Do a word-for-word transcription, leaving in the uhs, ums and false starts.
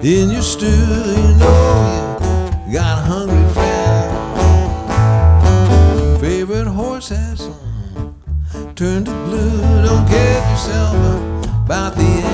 in your stew. You know you got a hungry friend. Favorite horse has turned to blue. Don't kid yourself about the end.